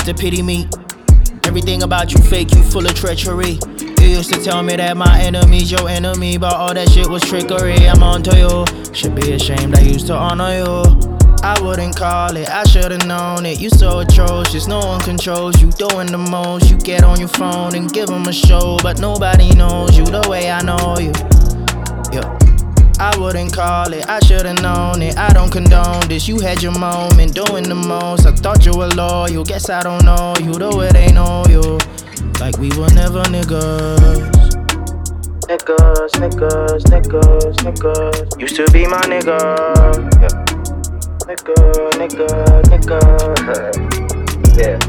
to pity me. Everything about you fake, you full of treachery. You used to tell me that my enemy's your enemy, but all that shit was trickery. I'm onto you. Should be ashamed I used to honor you. I wouldn't call it, I should've known it. You so atrocious, no one controls you. Doing the most, you get on your phone and give them a show, but nobody knows you the way I know you. Yeah. I wouldn't call it, I should've known it. I don't condone this, you had your moment doing the most. I thought you were loyal, guess I don't know you the way they know you. Like we were never niggas. Niggas, niggas, niggas, niggas. Used to be my nigga. Yeah. Nigga, nigga, nigga. Yeah.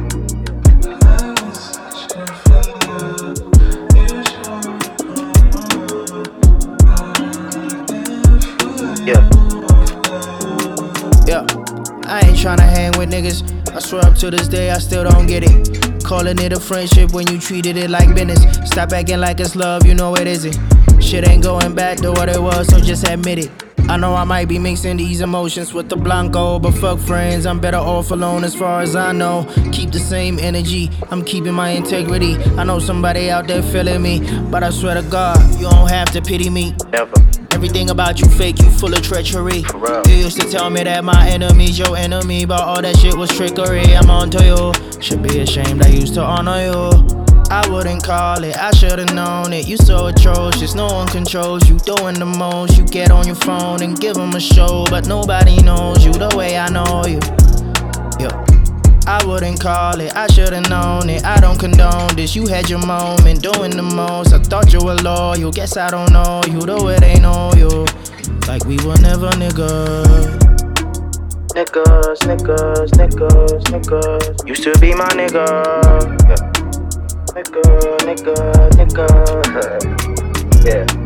Yeah, I ain't tryna hang with niggas. I swear up to this day I still don't get it. Calling it a friendship when you treated it like business. Stop acting like it's love, you know it isn't. Shit ain't going back to what it was, so just admit it. I know I might be mixing these emotions with the Blanco, but fuck friends, I'm better off alone as far as I know. Keep the same energy, I'm keeping my integrity. I know somebody out there feeling me, but I swear to God, you don't have to pity me. Never. Everything about you fake, you full of treachery. You used to tell me that my enemy's your enemy, but all that shit was trickery. I'm onto you. Should be ashamed I used to honor you. I wouldn't call it, I should've known it. You so atrocious, no one controls you. Doing the most, you get on your phone and give them a show, but nobody knows you the way I know you. Yeah. I wouldn't call it, I should've known it. I don't condone this, you had your moment doing the most. I thought you were loyal, guess I don't know you the way they know you. Like we were never niggas. Niggas, niggas, niggas, niggas. Used to be my nigga. Yeah. Nigga, nigga, nigga. Yeah.